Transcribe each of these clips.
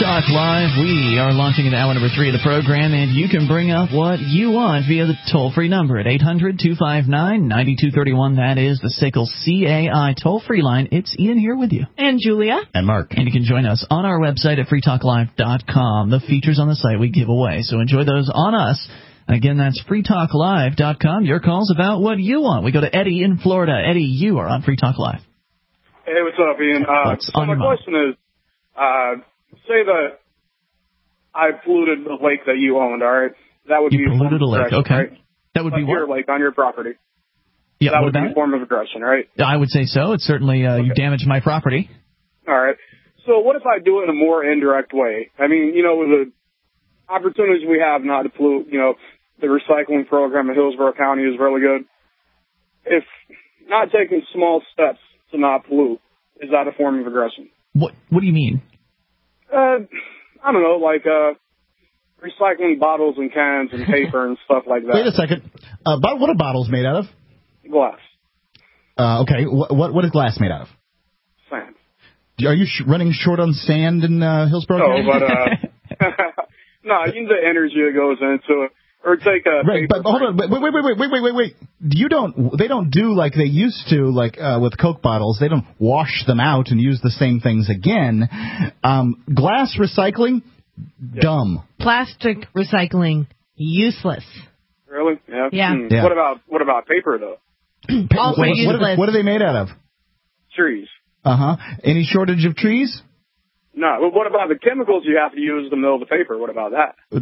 Talk Live. We are launching into hour number 3 of the program, and you can bring up what you want via the toll-free number at 800-259-9231. That is the SACL CAI toll-free line. It's Ian here with you. And Julia. And Mark. And you can join us on our website at freetalklive.com. The features on the site we give away, so enjoy those on us. Again, that's freetalklive.com. Your calls about what you want. We go to Eddie in Florida. Eddie, you are on Free Talk Live. Hey, what's up, Ian? So my question is, say that I polluted the lake that you owned, all right? That would be a form of aggression, okay. Right? That would be what? Your lake on your property. Yeah, that would be a form of aggression, right? I would say so. It's certainly you damaged my property. All right. So what if I do it in a more indirect way? I mean, you know, with the opportunities we have not to pollute, you know, the recycling program in Hillsborough County is really good. If not taking small steps to not pollute, is that a form of aggression? What do you mean? I don't know, like recycling bottles and cans and paper and stuff like that. Wait a second. What are bottles made out of? Glass. Okay. What is glass made out of? Sand. Are you running short on sand in Hillsborough County? No, but no, you know the energy that goes into it. Or take a right, but hold on, wait. They don't do like they used to, like with Coke bottles. They don't wash them out and use the same things again. Glass recycling, dumb. Plastic recycling, useless. Really? Yeah. Yeah. Yeah. What about paper though? Also useless. What are they made out of? Trees. Any shortage of trees? No. Well, what about the chemicals you have to use to mill the paper? What about that? Wait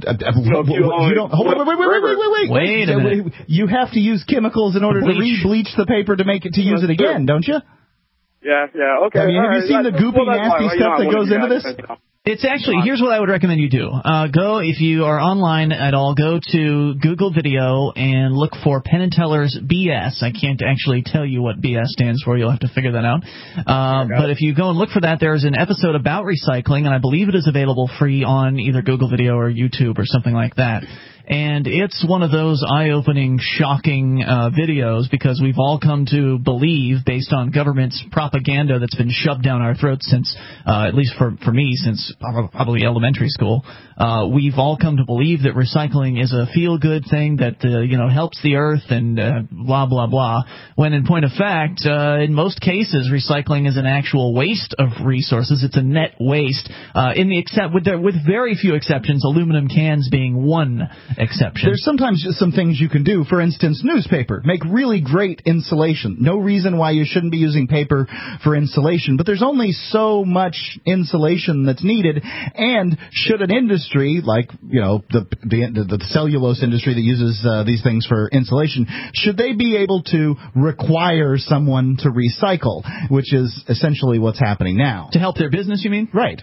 a minute. You have to use chemicals in order to re-bleach the paper to make it to use it again, don't you? Yeah. Okay. I mean, have you seen the goopy, nasty stuff that goes into this? It's actually, here's what I would recommend you do. Go, if you are online at all, go to Google Video and look for Penn and Teller's BS. I can't actually tell you what BS stands for. You'll have to figure that out. But if you go and look for that, there's an episode about recycling, and I believe it is available free on either Google Video or YouTube or something like that. And it's one of those eye-opening, shocking videos because we've all come to believe, based on government's propaganda that's been shoved down our throats since, at least for me, since probably elementary school, we've all come to believe that recycling is a feel-good thing that, helps the earth and blah, blah, blah. When in point of fact, in most cases, recycling is an actual waste of resources. It's a net waste, with very few exceptions, aluminum cans being one exception. There's sometimes just some things you can do. For instance, newspaper. Make really great insulation. No reason why you shouldn't be using paper for insulation, but there's only so much insulation that's needed, and should an industry like, the cellulose industry that uses these things for insulation, should they be able to require someone to recycle, which is essentially what's happening now. To help their business, you mean? Right.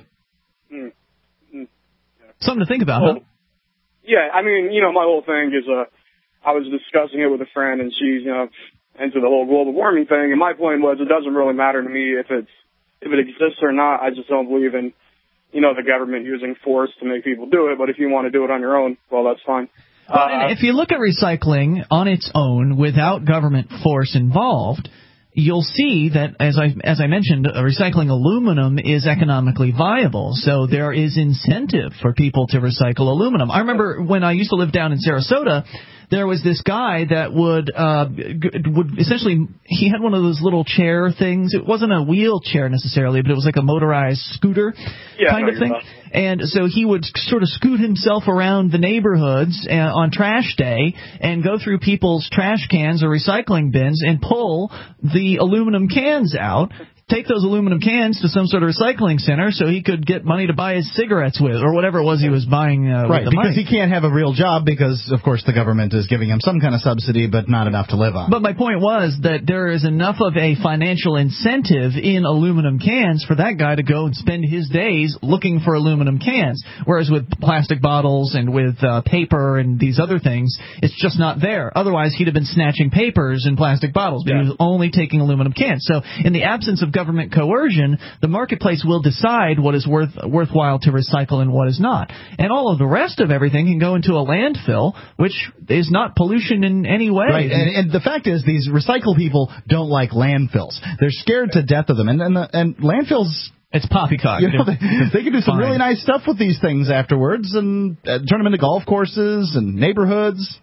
Something to think about, huh? Yeah, I mean, my whole thing is, I was discussing it with a friend, and she's, into the whole global warming thing, and my point was it doesn't really matter to me if it exists or not. I just don't believe in, the government using force to make people do it, but if you want to do it on your own, well, that's fine. If you look at recycling on its own without government force involved, you'll see that, as I mentioned, recycling aluminum is economically viable. So there is incentive for people to recycle aluminum. I remember when I used to live down in Sarasota, there was this guy that would essentially, he had one of those little chair things. It wasn't a wheelchair necessarily, but it was like a motorized scooter kind of thing. And so he would sort of scoot himself around the neighborhoods on trash day and go through people's trash cans or recycling bins and pull the aluminum cans out. Take those aluminum cans to some sort of recycling center so he could get money to buy his cigarettes with, or whatever it was he was buying with the money. Right, because he can't have a real job because, of course, the government is giving him some kind of subsidy, but not enough to live on. But my point was that there is enough of a financial incentive in aluminum cans for that guy to go and spend his days looking for aluminum cans, whereas with plastic bottles and with paper and these other things, it's just not there. Otherwise, he'd have been snatching papers and plastic bottles, but he was only taking aluminum cans. So in the absence of government coercion, the marketplace will decide what is worthwhile to recycle and what is not. And all of the rest of everything can go into a landfill, which is not pollution in any way. Right, and the fact is these recycle people don't like landfills. They're scared to death of them. And landfills It's poppycock. You know, they can do some really nice stuff with these things afterwards and turn them into golf courses and neighborhoods.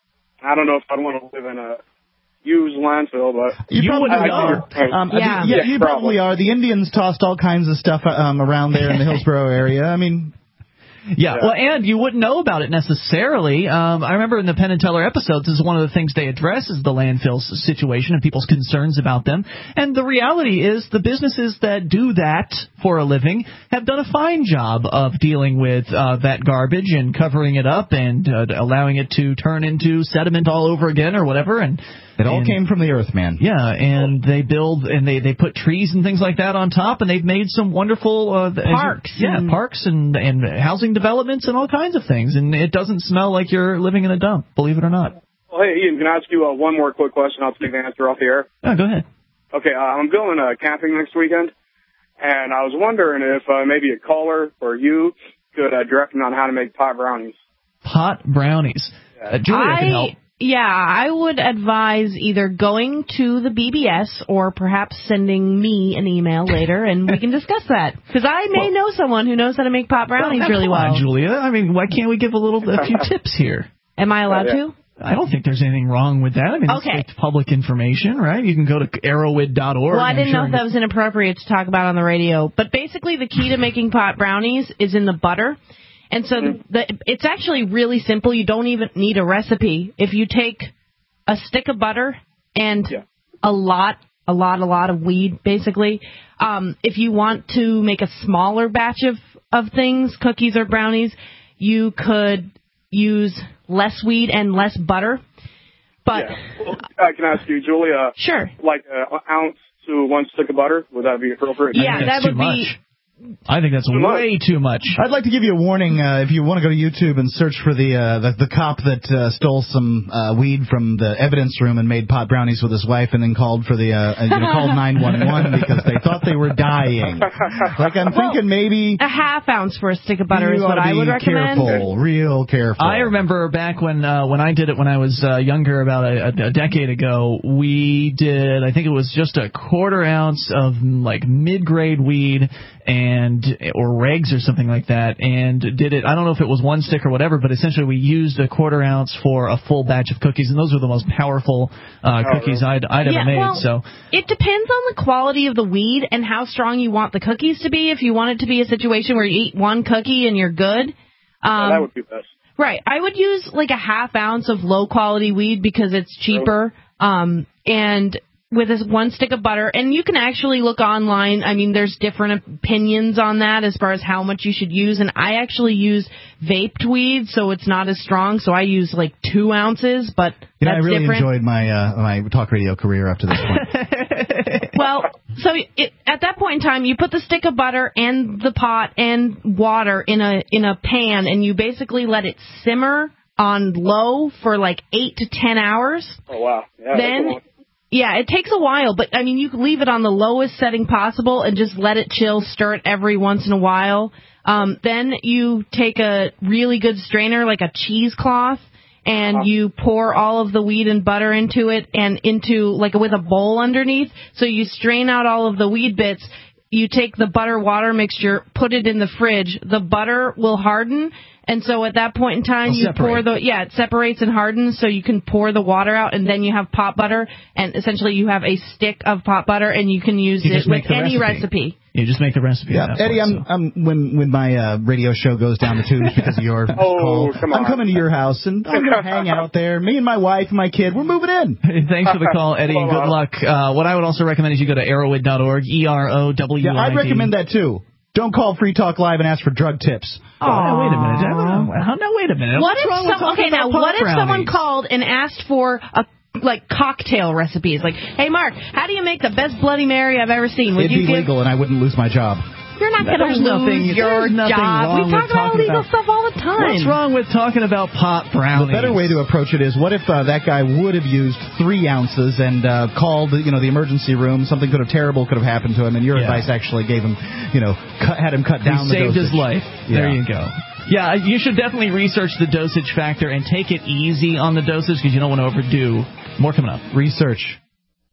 I don't know if I'd want to live in a used landfill, but you wouldn't know. You probably are. The Indians tossed all kinds of stuff around there in the Hillsborough area. I mean... Yeah, well, and you wouldn't know about it necessarily. I remember in the Penn and Teller episodes, this is one of the things they address is the landfill situation and people's concerns about them. And the reality is the businesses that do that for a living have done a fine job of dealing with that garbage and covering it up and allowing it to turn into sediment all over again or whatever. And it all came from the earth, man. Yeah, and they build and they put trees and things like that on top, and they've made some wonderful parks. Parks and housing developments and all kinds of things, and it doesn't smell like you're living in a dump, believe it or not. Well, hey, Ian, can I ask you one more quick question? I'll take the answer off the air. Oh, go ahead. Okay, I'm going camping next weekend, and I was wondering if maybe a caller or you could direct me on how to make pot brownies. Pot brownies. Julia can help. Yeah, I would advise either going to the BBS or perhaps sending me an email later, and we can discuss that. Because I may know someone who knows how to make pot brownies really well. Julia. I mean, why can't we give a few tips here? Am I allowed to? I don't think there's anything wrong with that. I mean, it's public information, right? You can go to arrowwood.org. Well, I didn't know if that was inappropriate to talk about on the radio. But basically, the key to making pot brownies is in the butter. And so it's actually really simple. You don't even need a recipe. If you take a stick of butter and a lot of weed, basically, if you want to make a smaller batch of things, cookies or brownies, you could use less weed and less butter. But well, can I ask you, Julia? Sure. Like an ounce to 1 stick of butter, would that be appropriate? Yeah, that would be. I think that's way too much. I'd like to give you a warning. If you want to go to YouTube and search for the cop that stole some weed from the evidence room and made pot brownies with his wife, and then called for called 911 because they thought they were dying. Like I'm thinking maybe a half ounce for a stick of butter is what I would recommend. Real careful. I remember back when I did it when I was younger, about a decade ago. We did, I think it was just a 1/4 ounce of like mid-grade weed or regs or something like that, and did it. I don't know if it was 1 stick or whatever, but essentially we used a 1/4 ounce for a full batch of cookies, and those were the most powerful cookies I'd ever made. Well, so it depends on the quality of the weed and how strong you want the cookies to be. If you want it to be a situation where you eat 1 cookie and you're good, that would be best. Right, I would use like a half ounce of low quality weed because it's cheaper, and with this 1 stick of butter, and you can actually look online. I mean, there's different opinions on that as far as how much you should use, and I actually use vaped weed, so it's not as strong, so I use like 2 ounces, but that's I really different. enjoyed my talk radio career up to this point. Well, so at that point in time, you put the stick of butter and the pot and water in a pan, and you basically let it simmer on low for like 8 to 10 hours. Oh, wow. Yeah, then... Yeah, it takes a while, but, I mean, you can leave it on the lowest setting possible and just let it chill, stir it every once in a while. Then you take a really good strainer, like a cheesecloth, and you pour all of the weed and butter into it and with a bowl underneath. So you strain out all of the weed bits. You take the butter-water mixture, put it in the fridge. The butter will harden. And so at that point in time, it separates and hardens, so you can pour the water out, and then you have pot butter, and essentially you have a stick of pot butter, and you can use it with any recipe. You just make the recipe. Yeah, Eddie, when my radio show goes down the tubes because of your call, I'm coming to your house, and I'm going to hang out there. Me and my wife and my kid, we're moving in. Thanks for the call, Eddie, and good luck. What I would also recommend is you go to arrowwood.org, EROWID. Yeah, I'd recommend that, too. Don't call Free Talk Live and ask for drug tips. Oh, now, wait a minute. Now, wait a minute. What if someone called and asked for cocktail recipes? Like, hey, Mark, how do you make the best Bloody Mary I've ever seen? It'd be legal, and I wouldn't lose my job. You're not going to lose your job. We talk about illegal stuff all the time. What's wrong with talking about pot brownies? The better way to approach it is, what if that guy would have used 3 ounces and called the emergency room? Something terrible could have happened to him, and your advice actually gave him, had him cut down the dosage. Saved his life. Yeah. There you go. Yeah, you should definitely research the dosage factor and take it easy on the doses because you don't want to overdo. More coming up. Research.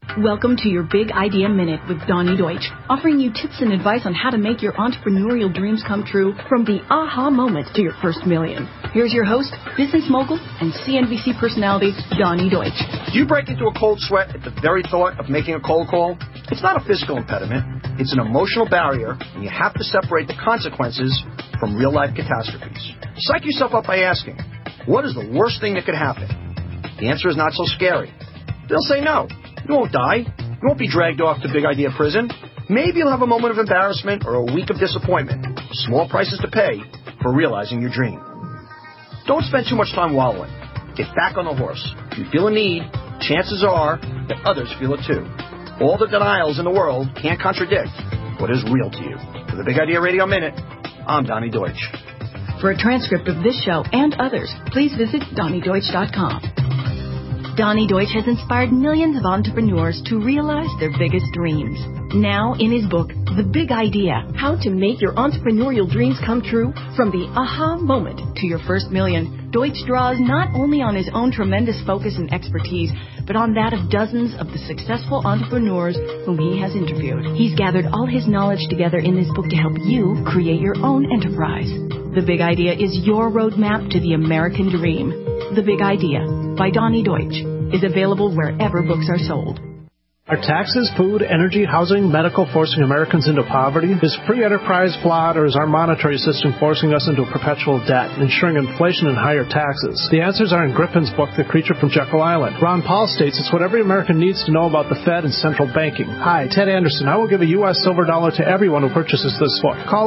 Welcome to your Big Idea Minute with Donnie Deutsch, offering you tips and advice on how to make your entrepreneurial dreams come true from the aha moment to your first million. Here's your host, business mogul, and CNBC personality, Donnie Deutsch. Do you break into a cold sweat at the very thought of making a cold call? It's not a physical impediment. It's an emotional barrier, and you have to separate the consequences from real-life catastrophes. Psych yourself up by asking, what is the worst thing that could happen? The answer is not so scary. They'll say no. You won't die. You won't be dragged off to Big Idea prison. Maybe you'll have a moment of embarrassment or a week of disappointment. Small prices to pay for realizing your dream. Don't spend too much time wallowing. Get back on the horse. If you feel a need, chances are that others feel it too. All the denials in the world can't contradict what is real to you. For the Big Idea Radio Minute, I'm Donnie Deutsch. For a transcript of this show and others, please visit DonnieDeutsch.com. Donnie Deutsch has inspired millions of entrepreneurs to realize their biggest dreams. Now, in his book, The Big Idea, How to Make Your Entrepreneurial Dreams Come True from the Aha Moment to Your First Million, Deutsch draws not only on his own tremendous focus and expertise, but on that of dozens of the successful entrepreneurs whom he has interviewed. He's gathered all his knowledge together in this book to help you create your own enterprise. The Big Idea is your roadmap to the American dream. The Big Idea by Donnie Deutsch is available wherever books are sold. Are taxes, food, energy, housing, medical forcing Americans into poverty? Is free enterprise flawed, or is our monetary system forcing us into perpetual debt, ensuring inflation and higher taxes? The answers are in Griffin's book, The Creature from Jekyll Island. Ron Paul states it's what every American needs to know about the Fed and central banking. Hi, Ted Anderson. I will give a U.S. silver dollar to everyone who purchases this book. Call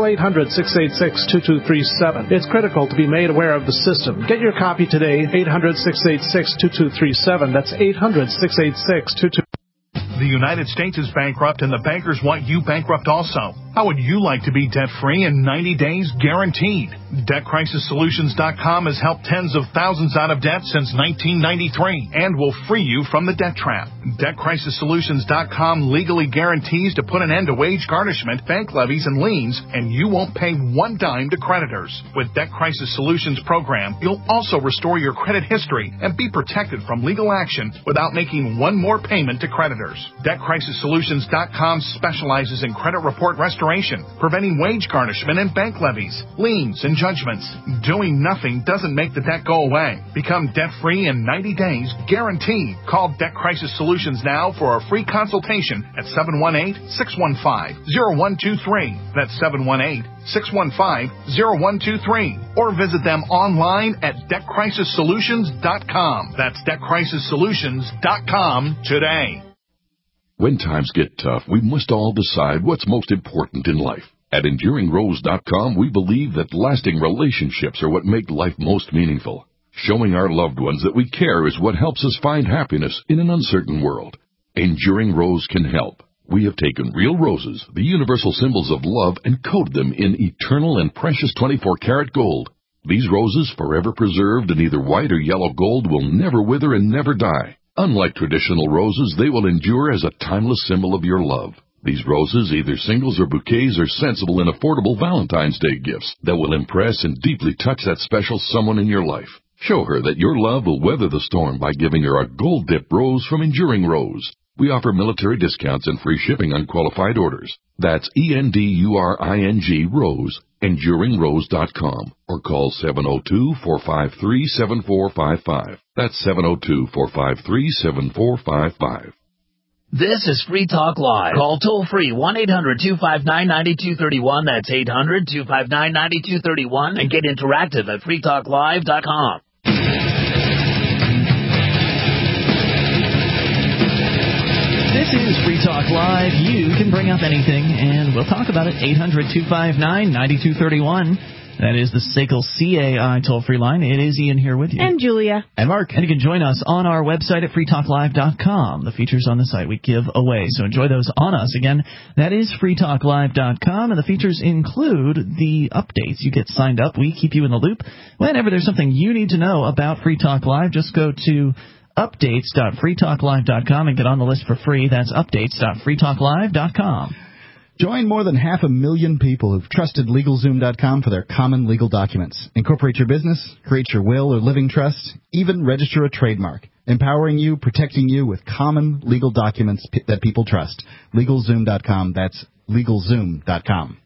800-686-2237. It's critical to be made aware of the system. Get your copy today, 800-686-2237. That's 800-686-2237. The United States is bankrupt, and the bankers want you bankrupt also. How would you like to be debt-free in 90 days guaranteed? DebtCrisisSolutions.com has helped tens of thousands out of debt since 1993 and will free you from the debt trap. DebtCrisisSolutions.com legally guarantees to put an end to wage garnishment, bank levies, and liens, and you won't pay one dime to creditors. With Debt Crisis Solutions program, you'll also restore your credit history and be protected from legal action without making one more payment to creditors. DebtCrisisSolutions.com specializes in credit report restoration, preventing wage garnishment and bank levies, liens, and judgments. Doing nothing doesn't make the debt go away. Become debt-free in 90 days, guaranteed. Call Debt Crisis Solutions now for a free consultation at 718-615-0123. That's 718-615-0123. Or visit them online at DebtCrisisSolutions.com. That's DebtCrisisSolutions.com today. When times get tough, we must all decide what's most important in life. At EnduringRose.com, we believe that lasting relationships are what make life most meaningful. Showing our loved ones that we care is what helps us find happiness in an uncertain world. Enduring Rose can help. We have taken real roses, the universal symbols of love, and coated them in eternal and precious 24-karat gold. These roses, forever preserved in either white or yellow gold, will never wither and never die. Unlike traditional roses, they will endure as a timeless symbol of your love. These roses, either singles or bouquets, are sensible and affordable Valentine's Day gifts that will impress and deeply touch that special someone in your life. Show her that your love will weather the storm by giving her a gold-dipped rose from Enduring Rose. We offer military discounts and free shipping on qualified orders. That's ENDURING Rose, EnduringRose.com, or call 702-453-7455. That's 702-453-7455. This is Free Talk Live. Call toll-free 1-800-259-9231. That's 800-259-9231. And get interactive at freetalklive.com. This is Free Talk Live. You can bring up anything, and we'll talk about it. 800-259-9231. That is the SACL CAI toll-free line. It is Ian here with you. And Julia. And Mark. And you can join us on our website at freetalklive.com. The features on the site we give away, so enjoy those on us. Again, that is freetalklive.com, and the features include the updates. You get signed up. We keep you in the loop. Whenever there's something you need to know about Free Talk Live, just go to updates.freetalklive.com and get on the list for free. That's updates.freetalklive.com. Join more than 500,000 people who've trusted LegalZoom.com for their common legal documents. Incorporate your business, create your will or living trust, even register a trademark. empowering you, protecting you with common legal documents that people trust. LegalZoom.com. That's LegalZoom.com.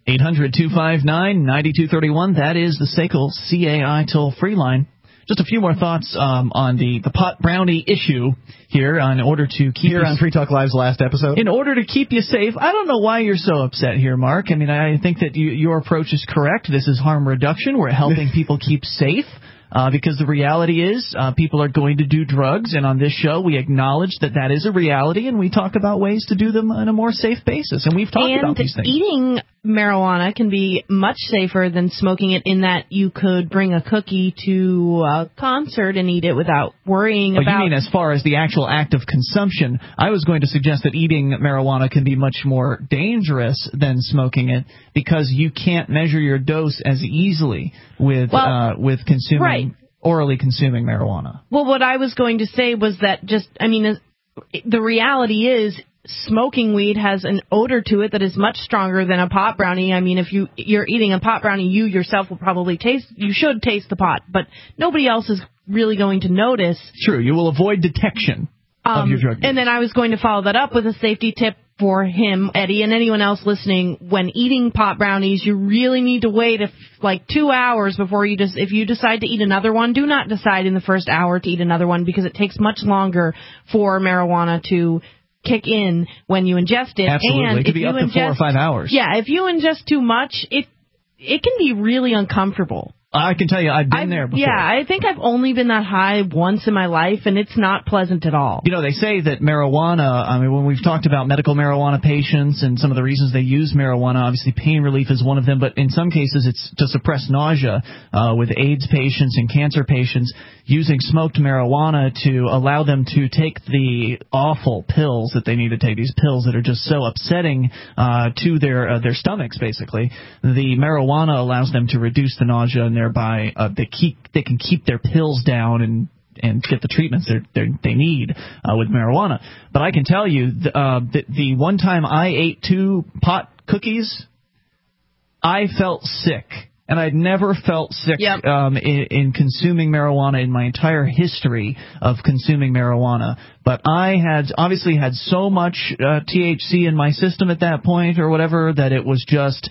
800-259-9231. That is the SACL CAI toll-free line. Just a few more thoughts on the pot brownie issue here in order to keep on Free Talk Live's last episode. In order to keep you safe. I don't know why you're so upset here, Mark. I mean, I think that your approach is correct. This is harm reduction. We're helping people keep safe. Because the reality is people are going to do drugs, and on this show we acknowledge that is a reality, and we talk about ways to do them on a more safe basis, and we've talked about these things. And eating marijuana can be much safer than smoking it in that you could bring a cookie to a concert and eat it without worrying about... You mean as far as the actual act of consumption? I was going to suggest that eating marijuana can be much more dangerous than smoking it because you can't measure your dose as easily with consuming... Right. Orally consuming marijuana. Well, what I was going to say was that the reality is smoking weed has an odor to it that is much stronger than a pot brownie. I mean, if you're eating a pot brownie, you yourself will probably you should taste the pot, but nobody else is really going to notice. True, you will avoid detection of your drug use. And then I was going to follow that up with a safety tip for him, Eddie, and anyone else listening. When eating pot brownies, you really need to wait 2 hours before if you decide to eat another one. Do not decide in the first hour to eat another one because it takes much longer for marijuana to kick in when you ingest it. Absolutely, and it could be up to 4 or 5 hours. Yeah, if you ingest too much, it can be really uncomfortable. I can tell you, I've been there before. Yeah, I think I've only been that high once in my life, and it's not pleasant at all. You know, they say that marijuana, I mean, when we've talked about medical marijuana patients and some of the reasons they use marijuana, obviously pain relief is one of them, but in some cases it's to suppress nausea with AIDS patients and cancer patients using smoked marijuana to allow them to take the awful pills that they need to take, these pills that are just so upsetting to their stomachs, basically. The marijuana allows them to reduce the nausea, and thereby they can keep their pills down and get the treatments they need with marijuana. But I can tell you, the one time I ate 2 pot cookies, I felt sick. And I'd never felt sick in consuming marijuana in my entire history of consuming marijuana. But I had obviously had so much THC in my system at that point or whatever that it was just...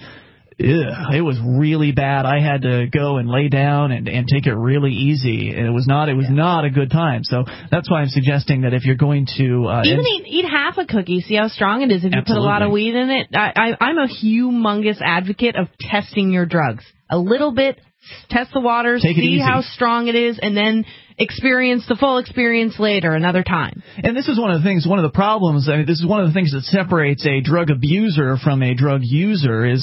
it was really bad. I had to go and lay down and take it really easy. And it was not a good time. So that's why I'm suggesting that if you're going to even eat half a cookie, see how strong it is if you put a lot of weed in it. I'm a humongous advocate of testing your drugs. A little bit, test the waters, see how strong it is, and then experience the full experience later, another time. And this is one of the problems, this is one of the things that separates a drug abuser from a drug user is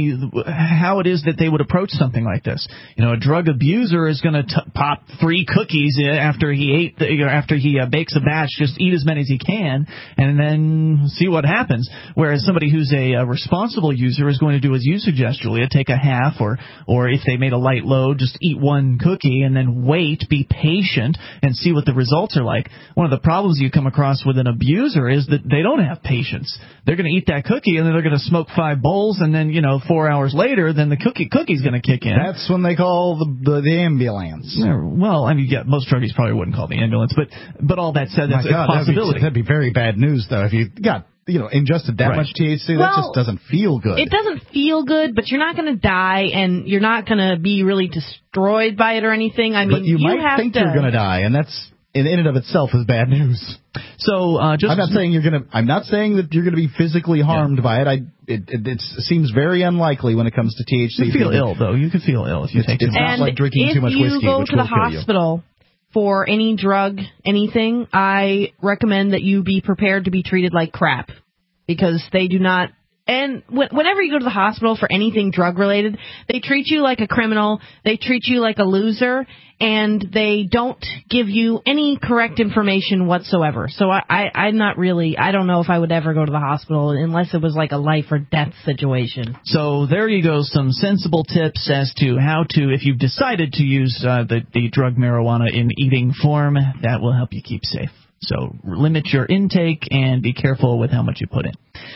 how it is that they would approach something like this. You know, a drug abuser is going to pop 3 cookies after he bakes a batch, just eat as many as he can, and then see what happens. Whereas somebody who's a responsible user is going to do as you suggest, Julia, take a half, or if they made a light load, just eat 1 cookie and then wait, be patient, and see what the results are like. One of the problems you come across with an abuser is that they don't have patience. They're going to eat that cookie, and then they're going to smoke 5 bowls, and then 4 hours later, then the cookie's going to kick in. That's when they call the ambulance. Yeah, well, I mean, most druggies probably wouldn't call the ambulance, but all that said, that's a possibility. That'd be very bad news, though, if you got ingested that much THC. That just doesn't feel good. It doesn't feel good, but you're not going to die, and you're not going to be really destroyed by it or anything. I mean, but you might think you're going to die, and that's in and of itself is bad news. So I'm not saying that you're going to be physically harmed by it. It seems very unlikely when it comes to THC. You feel ill, though. You could feel ill if you take it. It's not like drinking too much whiskey, which will kill you. If you go to the hospital for any drug, anything, I recommend that you be prepared to be treated like crap, because they do not. And whenever you go to the hospital for anything drug-related, they treat you like a criminal, they treat you like a loser, and they don't give you any correct information whatsoever. So I'm not really, I don't know if I would ever go to the hospital unless it was like a life or death situation. So there you go, some sensible tips as to how to, if you've decided to use the drug marijuana in eating form, that will help you keep safe. So limit your intake and be careful with how much you put in.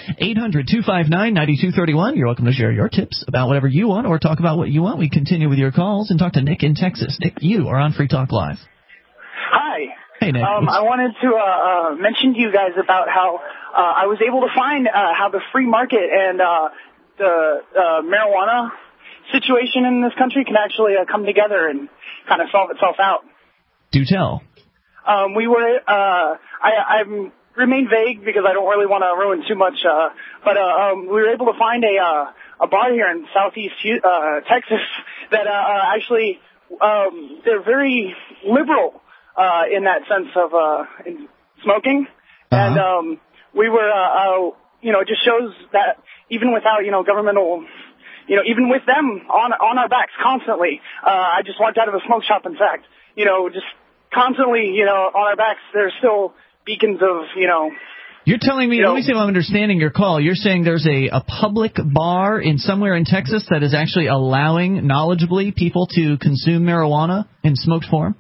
800-259-9231. You're welcome to share your tips about whatever you want or talk about what you want. We continue with your calls and talk to Nick in Texas. Nick, you are on Free Talk Live. Hi. Hey, Nick. I wanted to mention to you guys about how I was able to find how the free market and the marijuana situation in this country can actually come together and kind of solve itself out. Do tell. We were, I remain vague because I don't really want to ruin too much, but we were able to find a bar here in southeast Texas that actually they're very liberal in that sense of in smoking, and we were, it just shows that even without governmental. Even with them on our backs constantly, I just walked out of a smoke shop, in fact, just constantly, on our backs, there's still beacons of, You're telling me, let me see if I'm understanding your call. You're saying there's a public bar somewhere in Texas that is actually allowing, knowledgeably, people to consume marijuana in smoked form?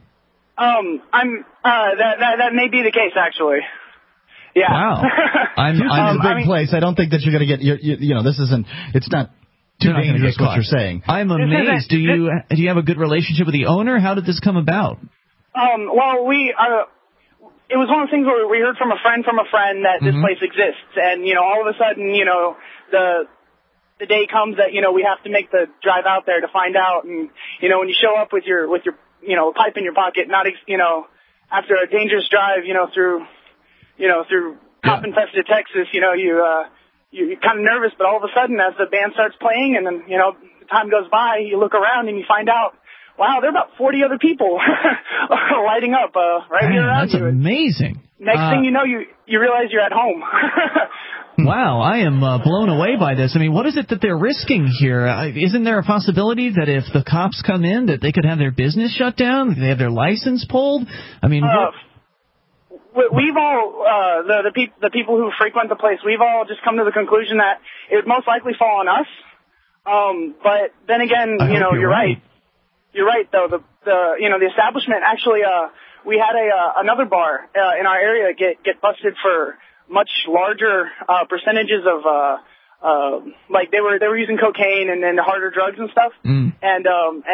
That may be the case, actually. Yeah. Wow. Houston's a big place. I don't think that you're going to get, this isn't, it's not too dangerous what you're saying. I'm amazed. Do you have a good relationship with the owner? How did this come about? Well, it was one of the things where we heard from a friend that this place exists, and all of a sudden, the day comes that we have to make the drive out there to find out, and when you show up with your pipe in your pocket, not after a dangerous drive, through cop-infested Texas, you're kind of nervous, but all of a sudden, as the band starts playing, and then the time goes by, you look around and you find out, wow, there are about 40 other people lighting up right here around you. That's amazing. Next thing you know, you realize you're at home. Wow, I am blown away by this. I mean, what is it that they're risking here? Isn't there a possibility that if the cops come in, that they could have their business shut down, they have their license pulled? I mean, we've all the people who frequent the place, we've all just come to the conclusion that it would most likely fall on us. But then again, you're right. You're right, though. The establishment actually, we had another bar in our area get busted for much larger percentages of like they were using cocaine and then harder drugs and stuff. And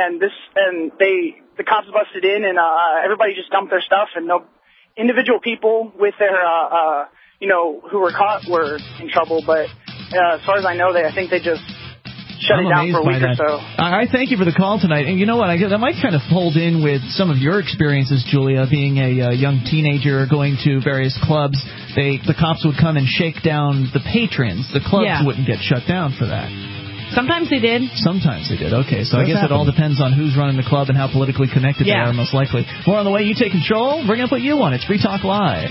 the cops busted in and everybody just dumped their stuff, and no individual people with their who were caught were in trouble. But as far as I know, I think they just shut it down for a week or so. I thank you for the call tonight. And you know what? I guess that might kind of fold in with some of your experiences, Julia, being a young teenager going to various clubs. The cops would come and shake down the patrons. The clubs wouldn't get shut down for that. Sometimes they did. Sometimes they did. Okay, so I guess it all depends on who's running the club and how politically connected they are, most likely. More on the way. You take control. We're going to put you on. It's Free Talk Live.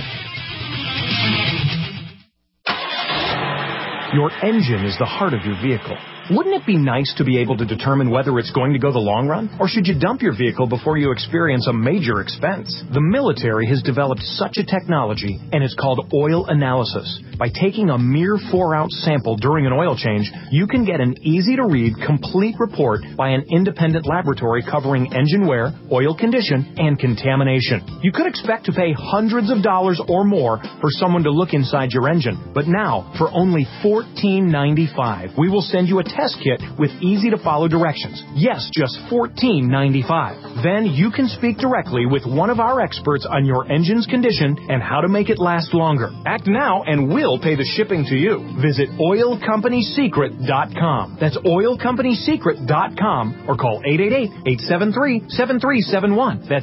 Your engine is the heart of your vehicle. Wouldn't it be nice to be able to determine whether it's going to go the long run? Or should you dump your vehicle before you experience a major expense? The military has developed such a technology, and it's called oil analysis. By taking a mere 4-ounce sample during an oil change, you can get an easy-to-read, complete report by an independent laboratory covering engine wear, oil condition, and contamination. You could expect to pay hundreds of dollars or more for someone to look inside your engine. But now, for only $14.95, we will send you a test kit with easy-to-follow directions. Yes, just $14.95. Then you can speak directly with one of our experts on your engine's condition and how to make it last longer. Act now and we'll pay the shipping to you. Visit oilcompanysecret.com. That's oilcompanysecret.com or call 888-873-7371. That's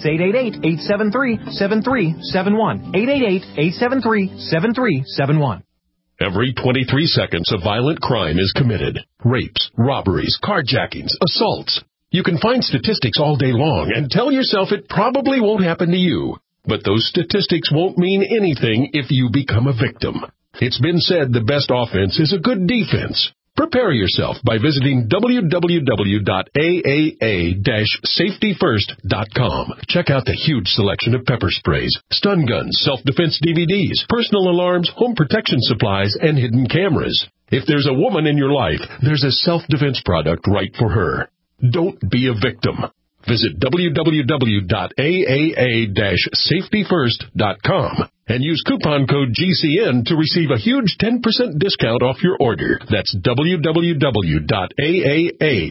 888-873-7371. 888-873-7371. Every 23 seconds, a violent crime is committed. Rapes, robberies, carjackings, assaults. You can find statistics all day long and tell yourself it probably won't happen to you. But those statistics won't mean anything if you become a victim. It's been said the best offense is a good defense. Prepare yourself by visiting www.aaa-safetyfirst.com. Check out the huge selection of pepper sprays, stun guns, self-defense DVDs, personal alarms, home protection supplies, and hidden cameras. If there's a woman in your life, there's a self-defense product right for her. Don't be a victim. Visit www.aaa-safetyfirst.com and use coupon code GCN to receive a huge 10% discount off your order. That's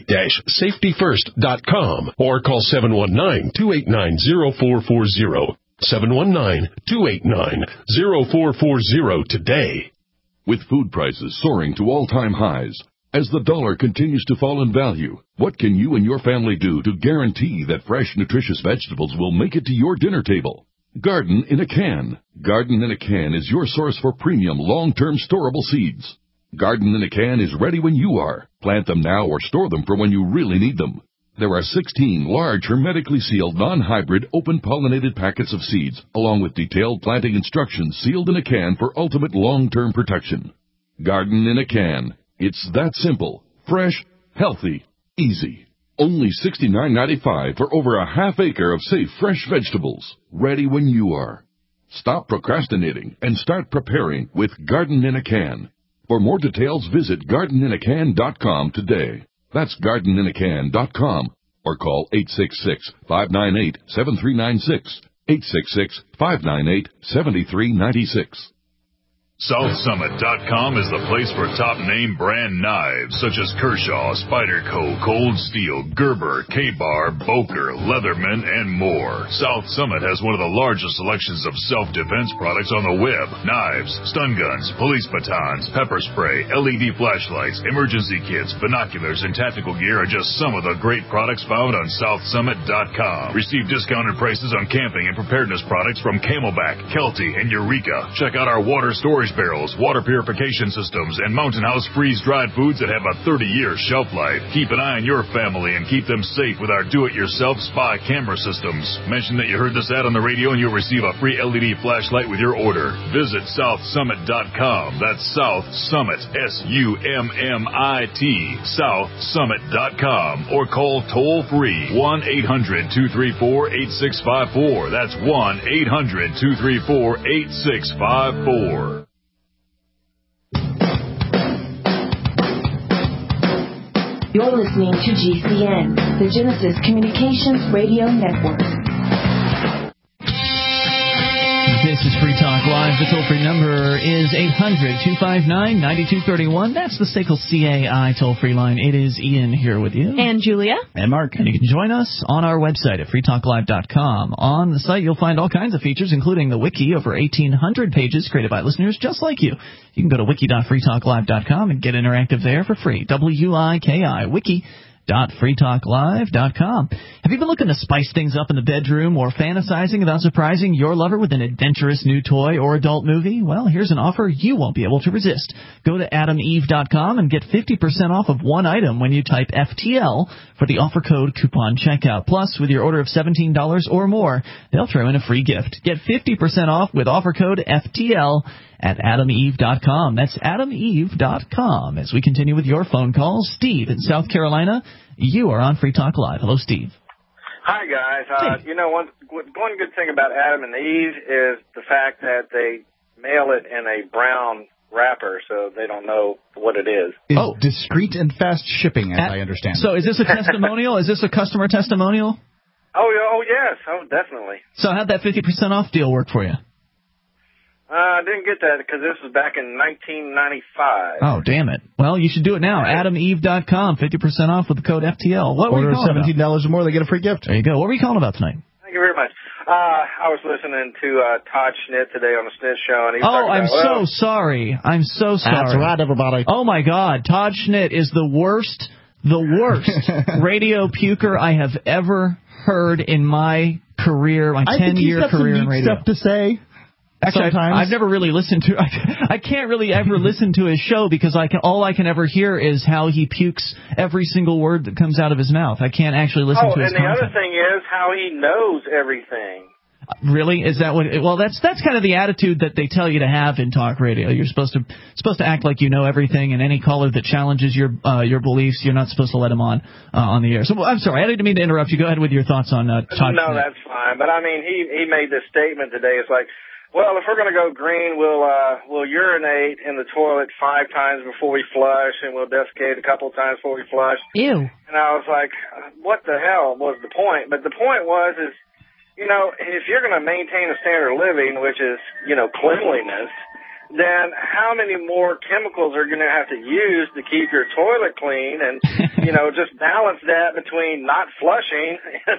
www.aaa-safetyfirst.com or call 719-289-0440. 719-289-0440 today. With food prices soaring to all-time highs, as the dollar continues to fall in value, what can you and your family do to guarantee that fresh, nutritious vegetables will make it to your dinner table? Garden in a Can. Garden in a Can is your source for premium, long-term storable seeds. Garden in a Can is ready when you are. Plant them now or store them for when you really need them. There are 16 large, hermetically sealed, non-hybrid, open-pollinated packets of seeds, along with detailed planting instructions sealed in a can for ultimate long-term protection. Garden in a Can. It's that simple, fresh, healthy, easy. Only $69.95 for over a half acre of safe, fresh vegetables, ready when you are. Stop procrastinating and start preparing with Garden in a Can. For more details, visit gardeninacan.com today. That's gardeninacan.com or call 866-598-7396, 866-598-7396. SouthSummit.com is the place for top-name brand knives such as Kershaw, Spyderco, Cold Steel, Gerber, K-Bar, Boker, Leatherman, and more. South Summit has one of the largest selections of self-defense products on the web. Knives, stun guns, police batons, pepper spray, LED flashlights, emergency kits, binoculars, and tactical gear are just some of the great products found on SouthSummit.com. Receive discounted prices on camping and preparedness products from Camelback, Kelty, and Eureka. Check out our water storage barrels, water purification systems, and Mountain House freeze-dried foods that have a 30-year shelf life. Keep an eye on your family and keep them safe with our do-it-yourself spy camera systems. Mention that you heard this ad on the radio and you'll receive a free LED flashlight with your order. Visit SouthSummit.com. That's South Summit, S-U-M-M-I-T, SouthSummit.com. Or call toll-free 1-800-234-8654. That's 1-800-234-8654. You're listening to GCN, the Genesis Communications Radio Network. This is Free Talk Live. The toll-free number is 800-259-9231. That's the SACL CAI toll-free line. It is Ian here with you. And Julia. And Mark. And you can join us on our website at freetalklive.com. On the site, you'll find all kinds of features, including the wiki, over 1,800 pages created by listeners just like you. You can go to wiki.freetalklive.com and get interactive there for free. W-I-K-I, wiki.freetalklive.com. Have you been looking to spice things up in the bedroom or fantasizing about surprising your lover with an adventurous new toy or adult movie? Well, here's an offer you won't be able to resist. Go to adameve.com and get 50% off of one item when you type FTL for the offer code coupon checkout. Plus, with your order of $17 or more, they'll throw in a free gift. Get 50% off with offer code FTL at adameve.com. That's adameve.com. As we continue with your phone calls, Steve in South Carolina, you are on Free Talk Live. Hello, Steve. Hi, guys. You know, one good thing about Adam and Eve is the fact that they mail it in a brown wrapper, so they don't know what it is. It's discreet and fast shipping, as I understand. So is this a testimonial? Is this a customer testimonial? Oh, yes. Oh, definitely. So how'd that 50% off deal work for you? I didn't get that because this was back in 1995. Oh, damn it. Well, you should do it now. AdamEve.com, 50% off with the code FTL. What were you calling $17 or more, they get a free gift. There you go. What were you calling about tonight? Thank you very much. I was listening to Todd Schnitt today on the Schnitt Show. And he was I'm so sorry. I'm so sorry. That's right, everybody. Oh, my God. Todd Schnitt is the worst radio puker I have ever heard in my career, my 10-year career in radio. Stuff to say. Actually, I've never really listened to. I can't really ever listen to his show because all I can ever hear is how he pukes every single word that comes out of his mouth. I can't actually listen to his content. And the other thing is how he knows everything. Really? Is that what? Well, that's kind of the attitude that they tell you to have in talk radio. You're supposed to act like you know everything, and any caller that challenges your beliefs, you're not supposed to let him on the air. So I'm sorry, I didn't mean to interrupt you. Go ahead with your thoughts on Todd. No, that's fine. But I mean, he made this statement today. It's like, well, if we're going to go green, we'll urinate in the toilet 5 times before we flush, and we'll defecate a couple times before we flush. Ew. And I was like, what the hell was the point? But the point is, you know, if you're going to maintain a standard of living, which is, you know, cleanliness, then how many more chemicals are going to have to use to keep your toilet clean and, you know, just balance that between not flushing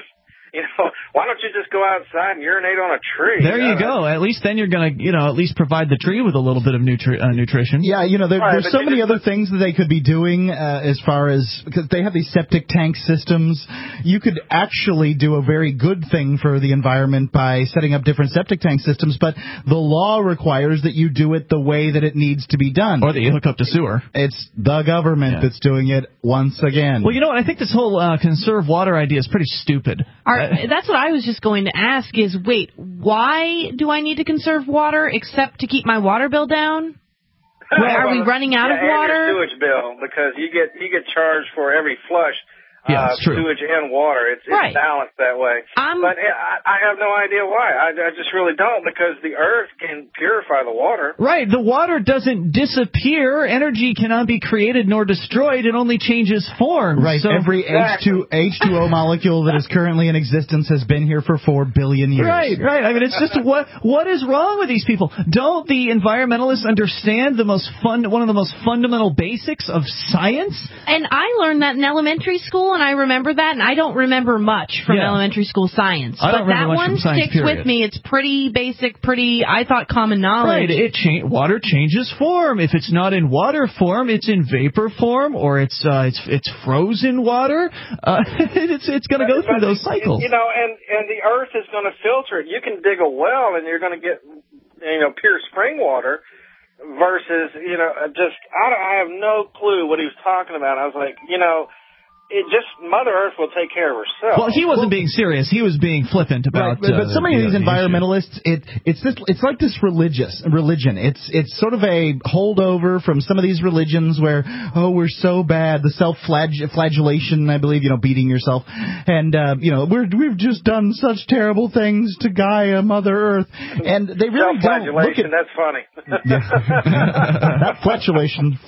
You know, why don't you just go outside and urinate on a tree? There you go. At least then you're going to, at least provide the tree with a little bit of nutrition. Yeah, there's so many other things that they could be doing as far as, because they have these septic tank systems. You could actually do a very good thing for the environment by setting up different septic tank systems, but the law requires that you do it the way that it needs to be done. Or that you hook up to sewer. It's the government that's doing it once again. Well, you know what? I think this whole conserve water idea is pretty stupid. That's what I was just going to ask is, wait, why do I need to conserve water except to keep my water bill down? Are we running out of water? And your sewage bill, because you get charged for every flush. It's true. Sewage and water. It's balanced that way. But I have no idea why. I just really don't, because the earth can purify the water. Right. The water doesn't disappear. Energy cannot be created nor destroyed. It only changes form. Right. So every H2O molecule that is currently in existence has been here for 4 billion years. Right. I mean, it's just what is wrong with these people? Don't the environmentalists understand one of the most fundamental basics of science? And I learned that in elementary school, and I remember that, and I don't remember much from elementary school science. I don't but remember that much one from science, sticks with me. It's pretty basic, I thought, common knowledge. Right. Water changes form. If it's not in water form, it's in vapor form, or it's frozen water. It's going to go through those cycles. And the earth is going to filter it. You can dig a well, and you're going to get pure spring water. Versus, I have no clue what he was talking about. I was like, Mother Earth will take care of herself. Well, he wasn't being serious. He was being flippant about. Right, but so many of these environmentalists, it's like this religion. It's sort of a holdover from some of these religions where we're so bad, the self-flagellation, I believe, beating yourself, and we've just done such terrible things to Gaia, Mother Earth, and they really don't look at. That's funny. Not flagellation.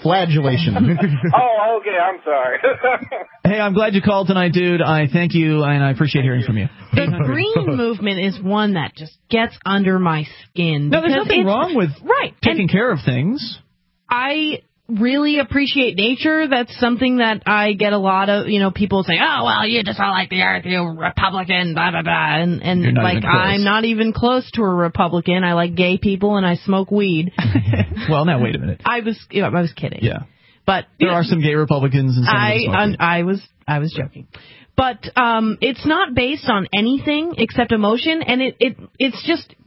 Oh, okay. I'm sorry. Hey, I'm glad you called tonight, dude. I thank you, and I appreciate hearing from you. The green movement is one that just gets under my skin. No, there's nothing wrong with taking care of things. I really appreciate nature. That's something that I get a lot of, people say, oh, well, you just don't like the earth, you're Republican, blah, blah, blah. And I'm not even close to a Republican. I like gay people, and I smoke weed. Well, now, wait a minute. I was kidding. Yeah. But there are some gay Republicans and some I was joking. But it's not based on anything except emotion, and it's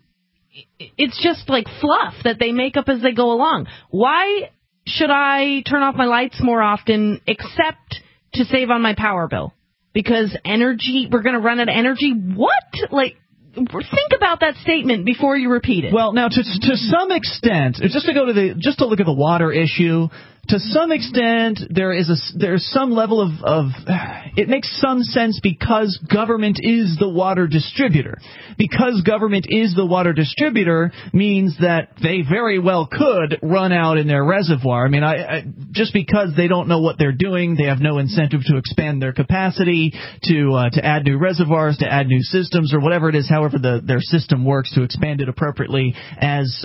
just like fluff that they make up as they go along. Why should I turn off my lights more often except to save on my power bill? Because we're going to run out of energy? What? Think about that statement before you repeat it. Well, now to some extent, just to look at the water issue, to some extent there's some level of it makes some sense because government is the water distributor. Because government is the water distributor means that they very well could run out in their reservoir. I mean, just because they don't know what they're doing, they have no incentive to expand their capacity, to add new reservoirs, to add new systems, or whatever it is, however their system works, to expand it appropriately as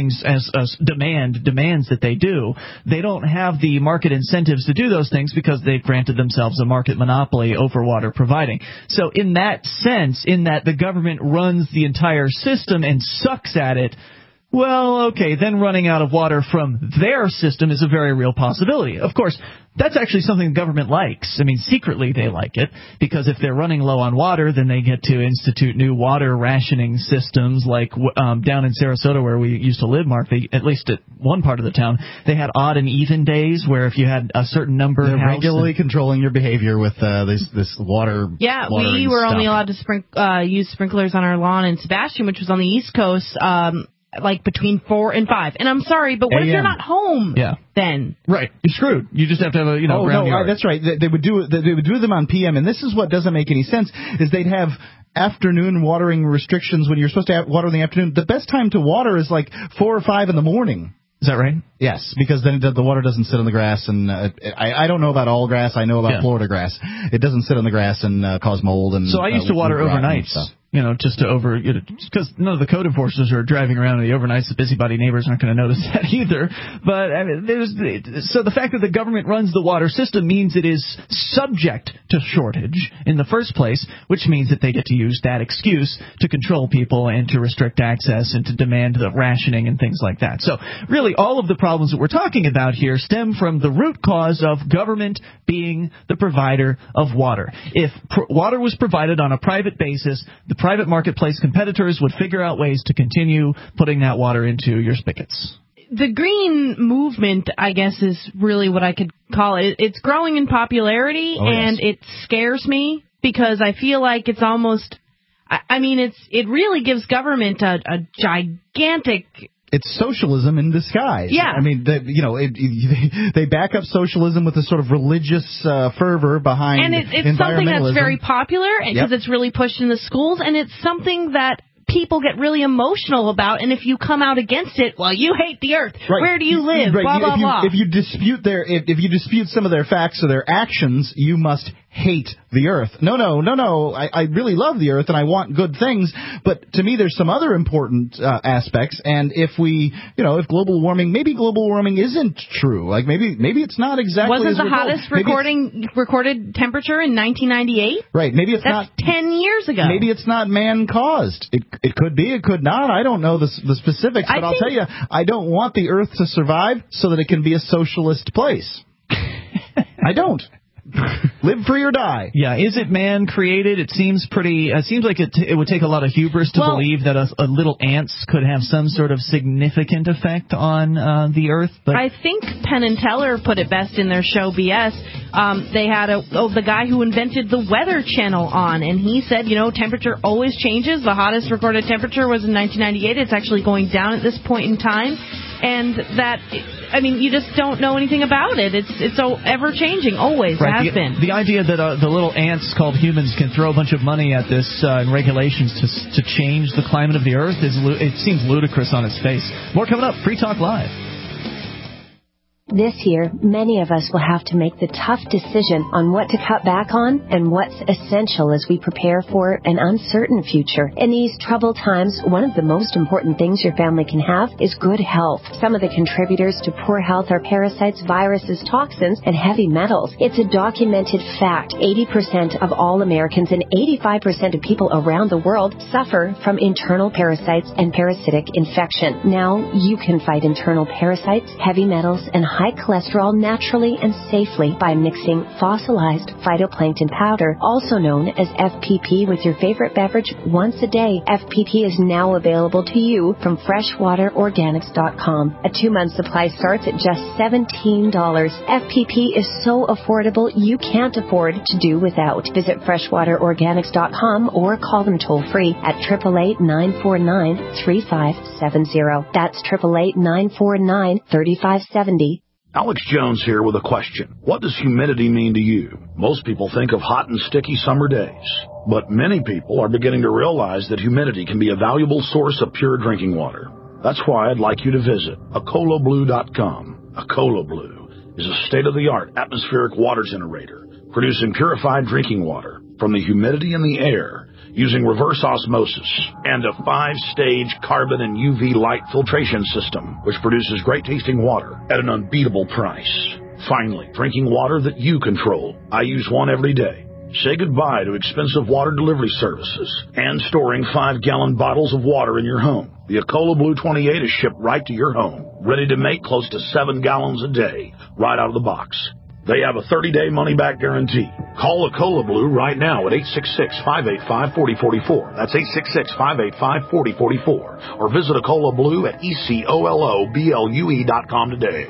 demands that they do. They don't have the market incentives to do those things because they've granted themselves a market monopoly over water providing. So in that sense, in that the government runs the entire system and sucks at it, well, okay, then running out of water from their system is a very real possibility. Of course, that's actually something the government likes. I mean, secretly they like it, because if they're running low on water, then they get to institute new water rationing systems, like down in Sarasota where we used to live, Mark, at least at one part of the town, they had odd and even days where if you had a certain number of houses... They're regularly controlling your behavior with this water. Yeah, we were only allowed to use sprinklers on our lawn in Sebastian, which was on the East Coast, between 4 and 5. And I'm sorry, but what if you're not home then? Right. You're screwed. You just have to have a, ground yard. That's right. They would do them on PM, and this is what doesn't make any sense, is they'd have afternoon watering restrictions when you're supposed to water in the afternoon. The best time to water is 4 or 5 in the morning. Is that right? Yes, because then the water doesn't sit on the grass, and I don't know about all grass. I know about Florida grass. It doesn't sit on the grass and cause mold. And so I used to water overnight. just to because none of the code enforcers are driving around in the overnights. The busybody neighbors aren't going to notice that either. But I mean, so the fact that the government runs the water system means it is subject to shortage in the first place, which means that they get to use that excuse to control people and to restrict access and to demand the rationing and things like that. So really, all of the problems that we're talking about here stem from the root cause of government being the provider of water. If water was provided on a private basis, the private marketplace competitors would figure out ways to continue putting that water into your spigots. The green movement, I guess, is really what I could call it. It's growing in popularity, and it scares me because I feel like it's almost, it really gives government a gigantic... It's socialism in disguise. Yeah. I mean, they back up socialism with a sort of religious fervor behind and it's something that's very popular because it's really pushed in the schools, and it's something that people get really emotional about. And if you come out against it, well, you hate the earth. Right. Where do you live? Right. Blah blah blah. If you dispute some of their facts or their actions, you must hate the earth. No. I really love the earth and I want good things, but to me there's some other important aspects. And if if global warming isn't true, like maybe it's not exactly. Wasn't the hottest recorded temperature in 1998? Right. Maybe it's That's not 10 years ago. Maybe it's not man caused. It could be. It could not. I don't know the specifics, but I'll tell you, I don't want the earth to survive so that it can be a socialist place. I don't. Live free or die. Yeah, is it man created? It seems like it would take a lot of hubris to believe that a little ants could have some sort of significant effect on the Earth. But I think Penn and Teller put it best in their show BS. They had the guy who invented the Weather Channel on, and he said, temperature always changes. The hottest recorded temperature was in 1998. It's actually going down at this point in time. And that, you just don't know anything about it. It's so ever changing, always has been. The idea that the little ants called humans can throw a bunch of money at this and regulations to change the climate of the Earth it seems ludicrous on its face. More coming up. Free Talk Live. This year, many of us will have to make the tough decision on what to cut back on and what's essential as we prepare for an uncertain future. In these troubled times, one of the most important things your family can have is good health. Some of the contributors to poor health are parasites, viruses, toxins, and heavy metals. It's a documented fact. 80% of all Americans and 85% of people around the world suffer from internal parasites and parasitic infection. Now, you can fight internal parasites, heavy metals, and high cholesterol naturally and safely by mixing fossilized phytoplankton powder, also known as FPP, with your favorite beverage once a day. FPP is now available to you from freshwaterorganics.com. A 2-month supply starts at just $17. FPP is so affordable you can't afford to do without. Visit freshwaterorganics.com or call them toll-free at 888-949-3570. That's 888-949-3570. Alex Jones here with a question. What does humidity mean to you? Most people think of hot and sticky summer days, but many people are beginning to realize that humidity can be a valuable source of pure drinking water. That's why I'd like you to visit AcolaBlue.com. Acola Blue is a state-of-the-art atmospheric water generator producing purified drinking water from the humidity in the air using reverse osmosis and a 5-stage carbon and UV light filtration system, which produces great-tasting water at an unbeatable price. Finally, drinking water that you control. I use one every day. Say goodbye to expensive water delivery services and storing 5-gallon bottles of water in your home. The Acola Blue 28 is shipped right to your home, ready to make close to 7 gallons a day, right out of the box. They have a 30-day money-back guarantee. Call Acola Blue right now at 866-585-4044. That's 866-585-4044. Or visit Acola Blue at ECOLOBLUE.com today.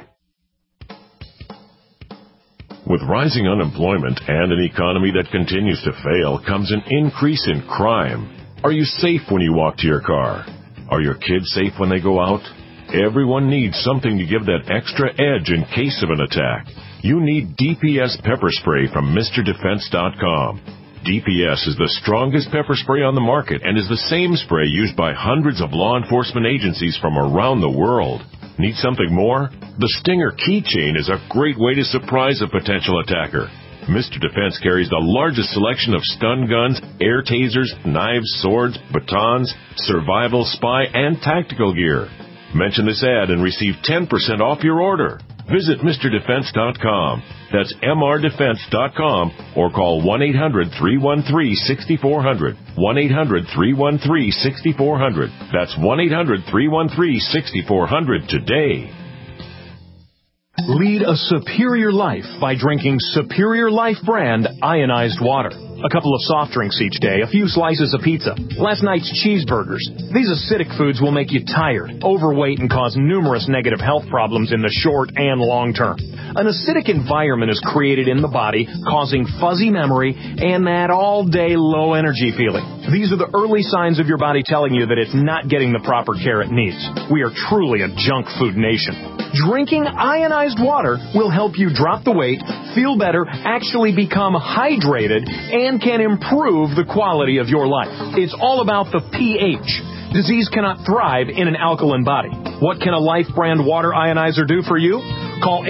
With rising unemployment and an economy that continues to fail comes an increase in crime. Are you safe when you walk to your car? Are your kids safe when they go out? Everyone needs something to give that extra edge in case of an attack. You need DPS pepper spray from MrDefense.com. DPS is the strongest pepper spray on the market and is the same spray used by hundreds of law enforcement agencies from around the world. Need something more? The Stinger keychain is a great way to surprise a potential attacker. Mr. Defense carries the largest selection of stun guns, air tasers, knives, swords, batons, survival, spy, and tactical gear. Mention this ad and receive 10% off your order. Visit MrDefense.com. That's MRDefense.com or call 1-800-313-6400. 1-800-313-6400. That's 1-800-313-6400 today. Lead a superior life by drinking Superior Life brand ionized water. A couple of soft drinks each day, a few slices of pizza, last night's cheeseburgers. These acidic foods will make you tired, overweight, and cause numerous negative health problems in the short and long term. An acidic environment is created in the body, causing fuzzy memory and that all-day low energy feeling. These are the early signs of your body telling you that it's not getting the proper care it needs. We are truly a junk food nation. Drinking ionized water will help you drop the weight, feel better, actually become hydrated, and can improve the quality of your life. It's all about the pH. Disease cannot thrive in an alkaline body. What can a Life brand water ionizer do for you? Call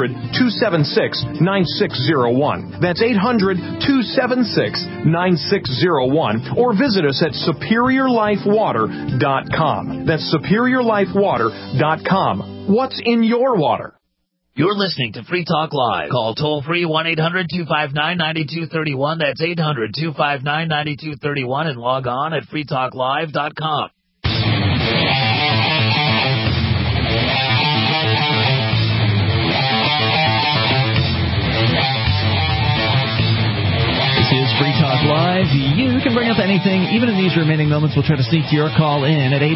800-276-9601. That's 800-276-9601. Or visit us at SuperiorLifeWater.com. That's SuperiorLifeWater.com. What's in your water? You're listening to Free Talk Live. Call toll-free 1-800-259-9231. That's 800-259-9231 and log on at freetalklive.com. This is Free Talk Live. You can bring up anything. Even in these remaining moments, we'll try to sneak your call in at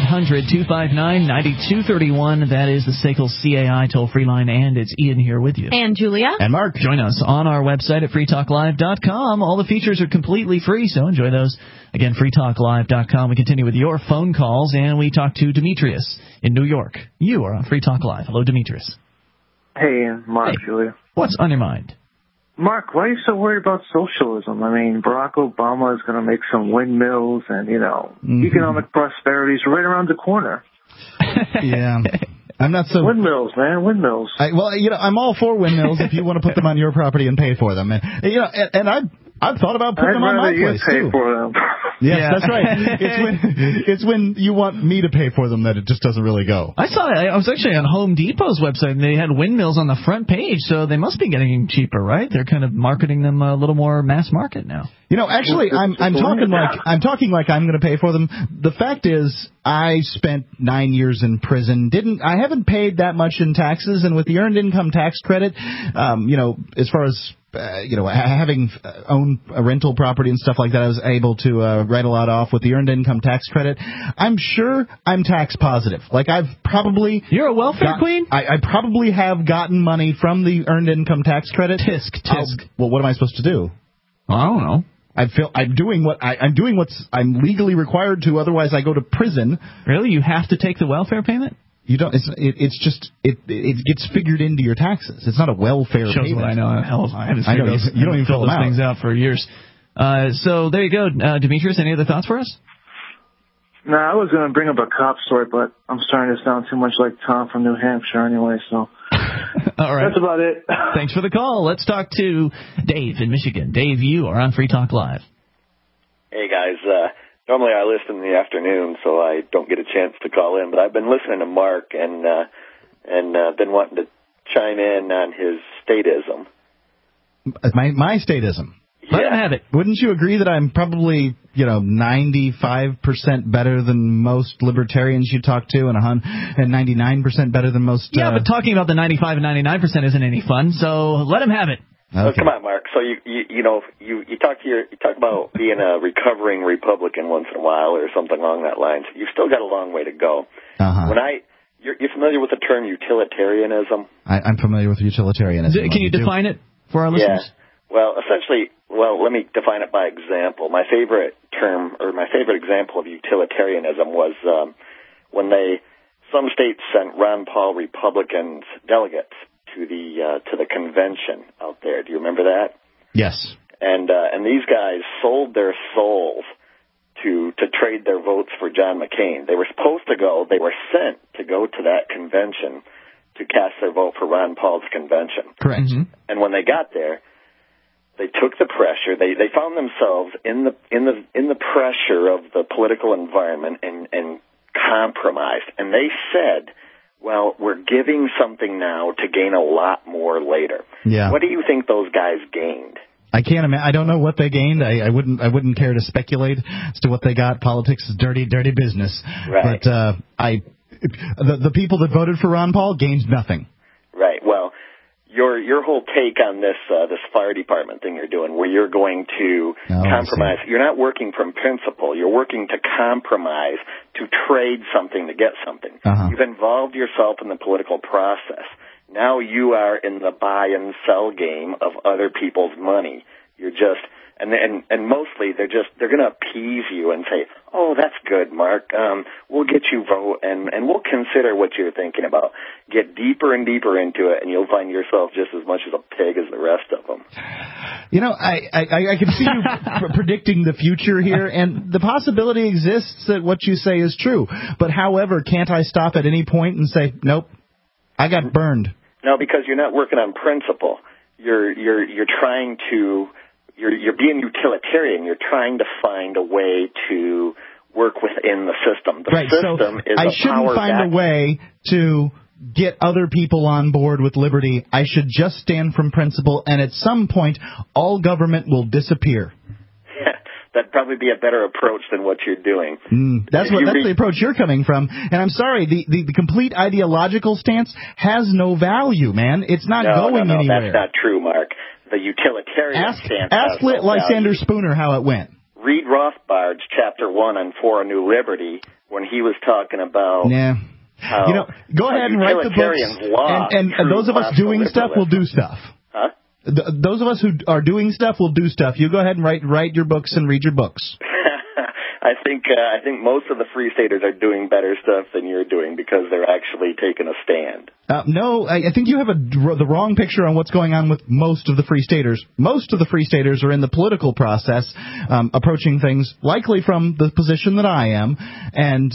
800-259-9231. That is the SACL CAI toll-free line, and it's Ian here with you. And Julia. And Mark. Join us on our website at freetalklive.com. All the features are completely free, so enjoy those. Again, freetalklive.com. We continue with your phone calls, and we talk to Demetrius in New York. You are on Free Talk Live. Hello, Demetrius. Hey, Mark, Hey. Julia. What's on your mind? Mark, why are you so worried about socialism? I mean, Barack Obama is going to make some windmills and, economic prosperity is right around the corner. Yeah. I'm not so... Windmills, man, windmills. I'm all for windmills if you want to put them on your property and pay for them. And I've thought about putting them on my place, too. I'd rather you pay for them. Yes, yeah. That's right. It's when you want me to pay for them that it just doesn't really go. I saw it. I was actually on Home Depot's website, and they had windmills on the front page, so they must be getting cheaper, right? They're kind of marketing them a little more mass market now. Actually, I'm talking like I'm going to pay for them. The fact is, I spent 9 years in prison. I haven't paid that much in taxes, and with the earned income tax credit, as far as having owned a rental property and stuff like that, I was able to write a lot off with the earned income tax credit. I'm sure I'm tax positive. Like I've probably... You're a welfare queen? I probably have gotten money from the earned income tax credit. Tisk. Well, what am I supposed to do? I don't know. I'm doing what I'm legally required to. Otherwise, I go to prison. Really? You have to take the welfare payment? You don't. It gets figured into your taxes. It's not a welfare payment. What I know. Hell, I haven't figured those. You don't even fill those things out for years. So there you go, Demetrius. Any other thoughts for us? No, I was going to bring up a cop story, but I'm starting to sound too much like Tom from New Hampshire anyway. So. All right. That's about it. Thanks for the call. Let's talk to Dave in Michigan. Dave, you are on Free Talk Live. Hey, guys. Normally I listen in the afternoon, so I don't get a chance to call in. But I've been listening to Mark and been wanting to chime in on his statism. My statism. Yeah. Let him have it. Wouldn't you agree that I'm probably, 95% better than most libertarians you talk to, and 99% better than most? Yeah, but talking about the 95 and 99% isn't any fun. So let him have it. Okay. Oh, come on, Mark. So you talk about being a recovering Republican once in a while or something along that line. You've still got a long way to go. Uh-huh. You're familiar with the term utilitarianism? I'm familiar with utilitarianism. Can you define it for our listeners? Yeah. Well, essentially, let me define it by example. My favorite example of utilitarianism was when some states sent Ron Paul Republicans delegates to the convention out there. Do you remember that? Yes. And these guys sold their souls to trade their votes for John McCain. They were supposed to go. They were sent to go to that convention to cast their vote for Ron Paul's convention. Correct. Mm-hmm. And when they got there, They took the pressure. They found themselves in the pressure of the political environment and compromised. And they said, well, we're giving something now to gain a lot more later. Yeah. What do you think those guys gained? I can't imagine. I don't know what they gained. I wouldn't care to speculate as to what they got. Politics is dirty business. Right. But the people that voted for Ron Paul gained nothing. Right. Well, your whole take on this fire department thing you're doing, where you're going to compromise. You're not working from principle. You're working to compromise, to trade something to get something. You've involved yourself in the political process. Now you are in the buy and sell game of other people's money. You're just and mostly they're going to appease you and say, "Oh, that's good, Mark. We'll get you vote and we'll consider what you're thinking about." Get deeper and deeper into it, and you'll find yourself just as much as a pig as the rest of them. You know, I can see you predicting the future here, and the possibility exists that what you say is true. But however, can't I stop at any point and say, "Nope, I got burned"? No, because you're not working on principle. You're trying to. You're being utilitarian. You're trying to find a way to work within the system. The system is I shouldn't find a way to get other people on board with liberty. I should just stand from principle, and at some point, all government will disappear. That'd probably be a better approach than what you're doing. That's the approach you're coming from. And I'm sorry, the complete ideological stance has no value, man. It's not going anywhere. No, that's not true, Mark. The utilitarian stance. Ask Lysander Spooner how it went. Read Rothbard's Chapter 1 on For a New Liberty when he was talking about... Go ahead and write the books, and those of us doing stuff will do stuff. Huh? Those of us who are doing stuff will do stuff. You go ahead and write your books and read your books. I think most of the Free Staters are doing better stuff than you're doing because they're actually taking a stand. No, I think you have the wrong picture on what's going on with most of the Free Staters. Most of the Free Staters are in the political process, approaching things likely from the position that I am, and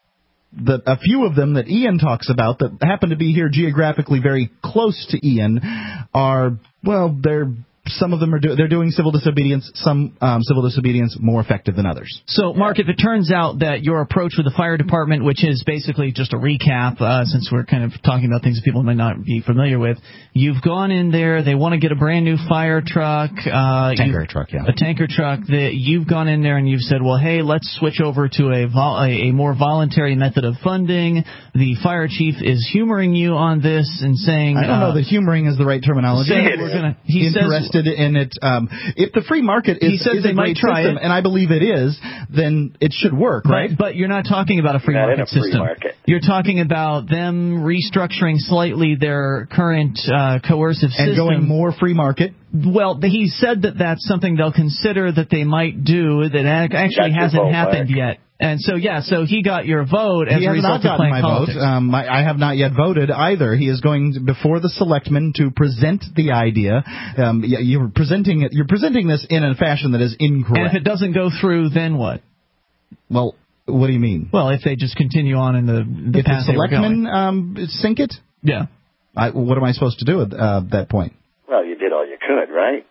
a few of them that Ian talks about that happen to be here geographically very close to Ian are, well, some of them they're doing civil disobedience, some civil disobedience more effective than others. So, Mark, if it turns out that your approach with the fire department, which is basically just a recap, since we're kind of talking about things that people might not be familiar with, you've gone in there, they want to get a brand new fire truck. A tanker truck. You've gone in there and you've said, well, hey, let's switch over to a more voluntary method of funding. The fire chief is humoring you on this and saying... I don't know that humoring is the right terminology. He says... in it. If the free market is a great system, and I believe it is, then it should work, right? But you're not talking about a free market system. You're talking about them restructuring slightly their current coercive system. And going more free market. Well, he said that that's something they'll consider that they might do that actually hasn't happened yet. And so he got your vote as a result of playing politics. Vote. I have not yet voted either. He is going before the selectmen to present the idea. You're presenting this in a fashion that is incorrect. And if it doesn't go through, then what? Well, what do you mean? Well, if they just continue on in the path the selectmen sink it? Yeah. What am I supposed to do at that point? Well, you did all you could, right?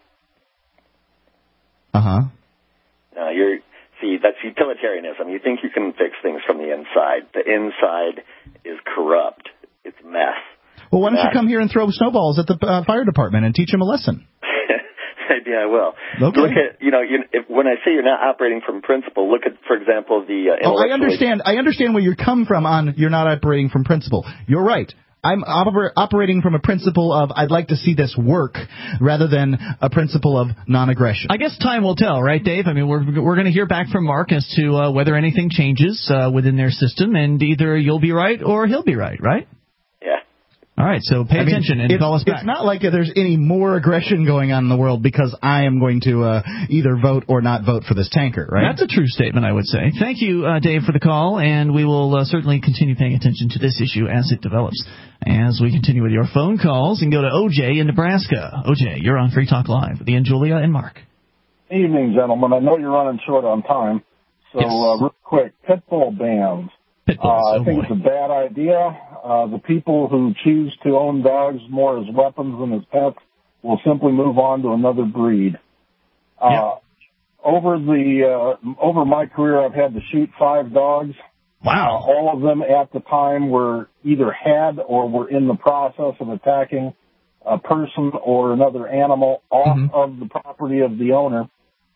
No, that's utilitarianism. You think you can fix things from the inside. The inside is corrupt. It's mess. Well, why don't you come here and throw snowballs at the fire department and teach them a lesson? Maybe I will. Okay. Look at, when I say you're not operating from principle, look at, for example, the... I understand where you come from on you're not operating from principle. You're right. I'm operating from a principle of I'd like to see this work rather than a principle of non-aggression. I guess time will tell, right, Dave? I mean, we're going to hear back from Mark as to whether anything changes within their system, and either you'll be right or he'll be right? Yeah. All right, so pay attention and call us back. It's not like there's any more aggression going on in the world because I am going to either vote or not vote for this tanker, right? That's a true statement, I would say. Thank you, Dave, for the call, and we will certainly continue paying attention to this issue as it develops. As we continue with your phone calls and go to OJ in Nebraska. OJ, you're on Free Talk Live with Ian, Julia, and Mark. Evening, gentlemen. I know you're running short on time, so real quick, pit bull bans. I think it's a bad idea. The people who choose to own dogs more as weapons than as pets will simply move on to another breed. Over my career, I've had to shoot 5 dogs. Wow. All of them at the time were either had or were in the process of attacking a person or another animal off of the property of the owner.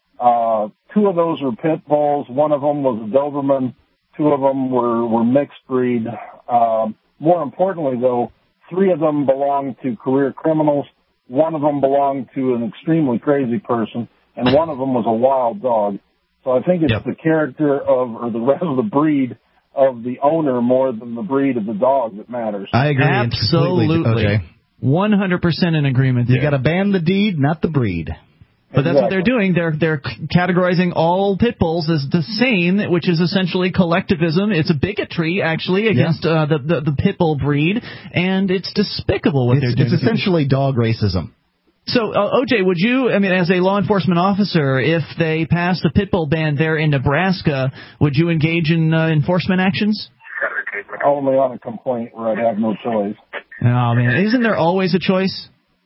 2 of those were pit bulls. 1 of them was a Doberman. 2 of them were mixed breed. More importantly, though, 3 of them belonged to career criminals. 1 of them belonged to an extremely crazy person, and 1 of them was a wild dog. So I think it's the character or the rest of the breed of the owner more than the breed of the dog that matters. I agree. Absolutely. 100% in agreement there. You got to ban the deed, not the breed. But that's what they're doing. They're categorizing all pit bulls as the same, which is essentially collectivism. It's a bigotry, actually, against the pit bull breed, and it's despicable what they're doing. It's essentially dog racism. So, OJ, would you, as a law enforcement officer, if they passed a pit bull ban there in Nebraska, would you engage in enforcement actions? Only on a complaint where I'd have no choice. Oh, man. Isn't there always a choice?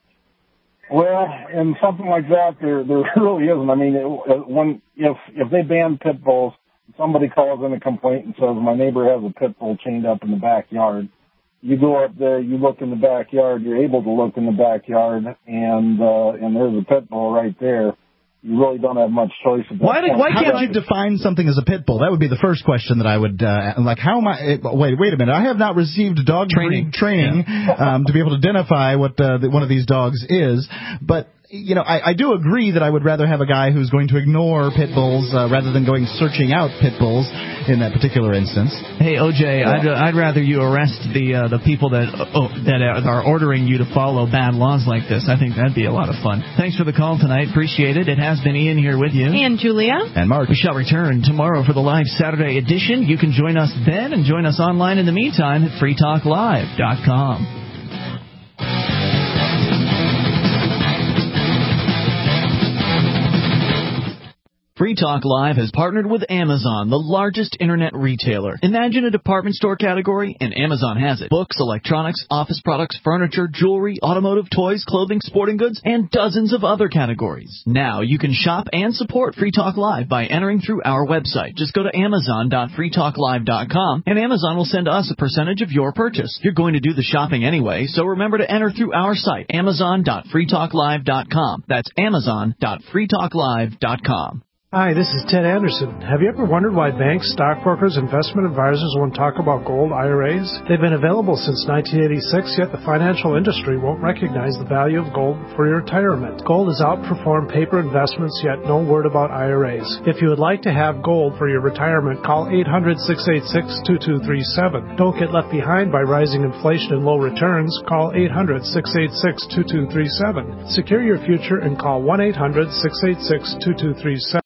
Well, in something like that, there really isn't. If they ban pit bulls, somebody calls in a complaint and says, my neighbor has a pit bull chained up in the backyard. You go up there, you look in the backyard, you're able to look in the backyard, and there's a pit bull right there. You really don't have much choice about that. Why can't you define something as a pit bull? That would be the first question that I would, how am I, wait a minute, I have not received dog training to be able to identify what one of these dogs is, but I do agree that I would rather have a guy who's going to ignore pit bulls rather than going searching out pit bulls in that particular instance. Hey, OJ, I'd rather you arrest the people that are ordering you to follow bad laws like this. I think that'd be a lot of fun. Thanks for the call tonight. Appreciate it. It has been Ian here with you. And Julia. And Mark. We shall return tomorrow for the live Saturday edition. You can join us then and join us online in the meantime at freetalklive.com. Free Talk Live has partnered with Amazon, the largest internet retailer. Imagine a department store category, and Amazon has it. Books, electronics, office products, furniture, jewelry, automotive, toys, clothing, sporting goods, and dozens of other categories. Now you can shop and support Free Talk Live by entering through our website. Just go to amazon.freetalklive.com, and Amazon will send us a percentage of your purchase. You're going to do the shopping anyway, so remember to enter through our site, amazon.freetalklive.com. That's amazon.freetalklive.com. Hi, this is Ted Anderson. Have you ever wondered why banks, stockbrokers, investment advisors won't talk about gold IRAs? They've been available since 1986, yet the financial industry won't recognize the value of gold for your retirement. Gold has outperformed paper investments, yet no word about IRAs. If you would like to have gold for your retirement, call 800-686-2237. Don't get left behind by rising inflation and low returns. Call 800-686-2237. Secure your future and call 1-800-686-2237.